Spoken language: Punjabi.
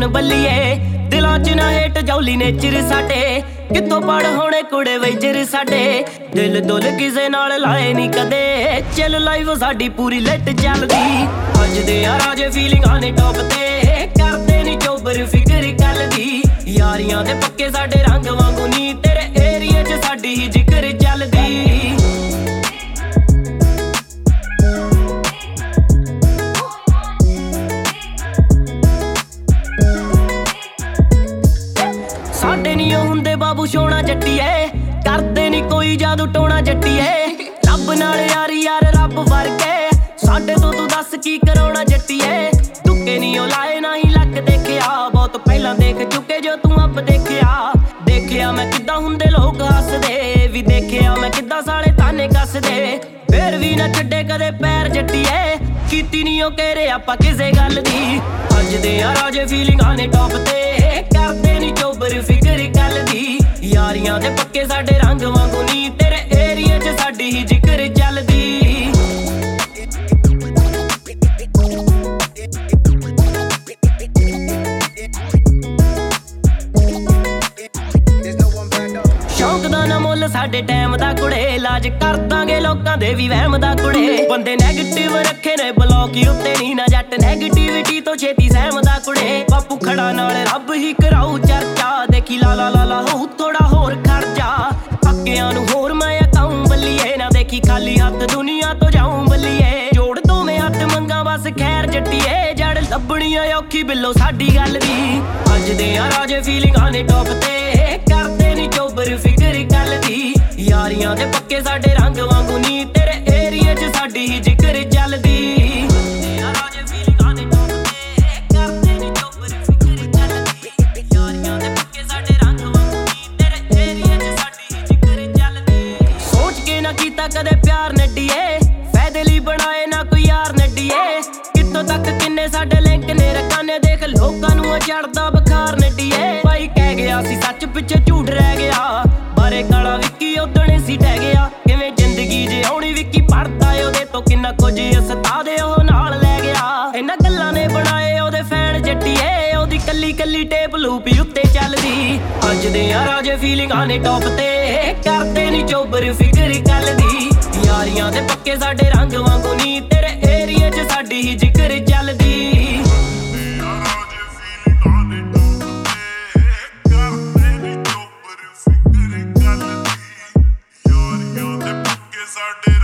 ਬੱਲੀਏ ਦਿਲਾਂ 'ਚ ਨਾ ਹੇਟ ਜੌਲੀ ਨੇਚਰ ਸਾਡੇ ਕਿੱਥੋਂ ਪੜ ਹੋਣੇ ਕੁੜੇ ਵੈਜਰ ਸਾਡੇ ਦਿਲ ਦੁਲ ਕਿਸੇ ਨਾਲ ਲਾਏ ਨਹੀਂ ਕਦੇ ਚੱਲ ਲਾਈਵ ਸਾਡੀ ਪੂਰੀ ਲਿਟ ਚੱਲਦੀ ਅੱਜ ਦੇ ਆ ਰਾਜੇ ਫੀਲਿੰਗਾਂ ਨੇ ਟੌਪ ਤੇ ਕਰਦੇ ਨਹੀਂ ਚੋਬਰ ਫਿਕਰ ਕੱਲ ਦੀ ਯਾਰੀਆਂ ਦੇ ਪੱਕੇ ਸਾਡੇ ਰੰਗ ਵਾਂਗੂ ਨੀ ਤੇਰੇ ਏਰੀਏ 'ਚ ਸਾਡੀ ਹੀ ਜ਼ਿਕਰ ਚੱਲਦੀ ਸਾਡੇ ਨੀ ਹੁੰਦੇ ਬਾਬੂ ਸੋਹਣਾ ਜੱਟੀਏ ਕਰਦੇ ਨੀ ਕੋਈ ਜਾਦੂ ਟੋਣਾ ਜੱਟੀਏ ਰੱਬ ਨਾਲ ਯਾਰੀ ਯਾਰ ਰੱਬ ਵਰਗੇ ਸਾਡੇ ਤੋਂ ਤੂੰ ਦੱਸ ਕੀ ਕਰਾਉਣਾ ਜੱਟੀਏ ਤੁੱਕੇ ਨੀ ਉਹ ਲਾਏ ਨਾ ਹੀ ਲੱਕ ਦੇਖਿਆ ਬਹੁਤ ਪਹਿਲਾਂ ਦੇਖ ਚੁੱਕੇ ਜੋ ਤੂੰ ਅੱਬ ਦੇਖਿਆ ਮੈਂ ਕਿੱਦਾਂ ਹੁੰਦੇ ਲੋਕ ਹੱਸਦੇ ਵੀ ਦੇਖਿਆ ਮੈਂ ਕਿੱਦਾਂ ਸਾਲੇ ਤਾਨੇ ਕੱਸਦੇ ਫੇਰ ਵੀ ਨਾ ਛੱਡੇ ਕਦੇ ਪੈਰ ਜੱਟੀਏ ਕੀਤੀ ਨੀ ਉਹ ਕਹਿਰੇ ਆਪਾਂ ਕਿਸੇ ਗੱਲ ਦੀ ਅੱਜ ਦੇ ਆ ਰਾਜੇ ਫੀਲਿੰਗਾਂ ਨੇ ਟੌਪ ਤੇ ਕਰਦੇ ਨੀ ਚੋਬਰ ਫਿਕਰ ਕੱਲ ਦੀ ਯਾਰੀਆਂ ਦੇ ਪੱਕੇ ਸਾਡੇ ਰੰਗ ਵਾਂਗੂ ਨੀ ਤੇਰੇ ਏਰੀਏ 'ਚ ਸਾਡੀ ਹੀ ਜ਼ਿਕਰ ਚੱਲਦੀ ਸ਼ੌਂਕ ਦਾ ਨਾ ਮੁੱਲ ਸਾਡੇ ਟਾਈਮ ਦਾ ਕੁੜੇ ਇਲਾਜ ਕਰ ਦਾਂਗੇ ਲੋਕਾਂ ਦੇ ਵੀ ਵਹਿਮ ਦਾ ਕੁੜੇ ਬੰਦੇ ਨੈਗੇਟਿਵ ਰੱਖੇ ਨੇ ਬਲੌਕ ਉੱਤੇ ਨਹੀਂ ਨਾ ਜੱਟ ਨੈਗੇਟਿਵਿਟੀ ਤੋਂ ਛੇਤੀ ਸਹਿਮਦਾ ਕੁੜੇ ਬਾਪੂ ਖੜਾ ਨਾਲ ਰੱਬ ਹੀ ਕਰਾਊ ਚਰਚਾ ਦੇਖੀ ਲਾ ਹੋ ਥੋੜਾ ਹੋਰ ਖਰਚਾ ਪੱਕਿਆਂ ਨੂੰ ਹੋਰ ਮੈਂ ਅਕਾਊਂ ਬੱਲੀਏ ਨਾ ਦੇਖੀ ਖਾਲੀ ਹੱਥ ਦੁਨੀਆ ਤੋਂ ਜਾਊਂ ਬੱਲੀਏ ਜੋੜ ਦੋਵੇਂ ਹੱਥ ਮੰਗਾ ਬਸ ਖੈਰ ਜੱਟੀਏ ਜੜ ਲੱਭਣੀ ਆ ਔਖੀ ਬਿੱਲੋ ਸਾਡੀ ਗੱਲ ਦੀ ਅੱਜ ਦੇ ਆ ਰਾਜੇ ਫੀਲਿੰਗਾਂ ਨੇ ਟੌਪ ਤੇ ਕਰਦੇ ਨੀ ਚੋਬਰ ਫਿਕਰ ਕੱਲ ਦੀ ਯਾਰੀਆਂ ਦੇ ਪੱਕੇ ਸਾਡੇ ਰੰਗ ਵਾਂਗੂ ਨੀ ਤੇਰੇ ਏਰੀਏ 'ਚ ਸਾਡੀ ਹੀ ਜ਼ਿਕਰ ਚੱਲਦੀ ਕੀਤਾ ਕਦੇ ਪਿਆਰ ਨੱਡੀਏ ਫਾਇਦੇ ਲਈ ਬਣਾਏ ਨਾ ਕੋਈ ਯਾਰ ਨੱਡੀਏ ਕਿੱਥੋਂ ਤੱਕ ਕਿੰਨੇ ਸਾਡੇ ਲਿੰਕ ਨੇ ਰਕਾਨੇ ਦੇਖ ਲੋਕਾਂ ਨੂੰ ਚੜਦਾ ਬੁਖਾਰ ਨੱਡੀਏ ਭਾਈ ਕਹਿ ਗਿਆ ਸੀ ਸੱਚ ਪਿੱਛੇ ਝੂਠ ਰਹਿ ਗਿਆ ਬਾਰੇ ਕਾਲਾ ਵਿੱਕੀ ਉਦਣੇ ਸੀ ਟਹਿ ਗਿਆ ਕਿਵੇਂ ਜ਼ਿੰਦਗੀ ਜਿਉਣੀ ਵਿੱਕੀ ਪੜਦਾ ਉਹਦੇ ਤੋਂ ਕਿੰਨਾ ਕੁਝ ਉਸਤਾਦ ਉਹ ਨਾਲ ਲੈ ਗਿਆ ਇਹਨਾਂ ਗੱਲਾਂ ਨੇ ਬਣਾਏ ਉਹਦੇ ਫੈਨ ਜੱਟੀਏ ਉਹਦੀ ਕੱਲੀ ਟੇਪ ਲੂਪ ਉੱਤੇ ਚੱਲਦੀ ਅੱਜ ਦੇ ਆ ਰਾਜੇ ਫੀਲਿੰਗਾਂ ਨੇ ਟੌਪ ਤੇ ਕਰਦੇ ਨੀ ਚੋਬਰ ਫਿਕਰ ਕੱਲ ਦੀ ਯਾਰੀਆਂ ਦੇ ਪੱਕੇ ਸਾਡੇ ਰੰਗ ਵਾਂਗੂ ਨੀ ਤੇਰੇ ਏਰੀਏ 'ਚ ਸਾਡੀ ਹੀ ਜ਼ਿਕਰ ਚੱਲਦੀ ਸਾਡੇ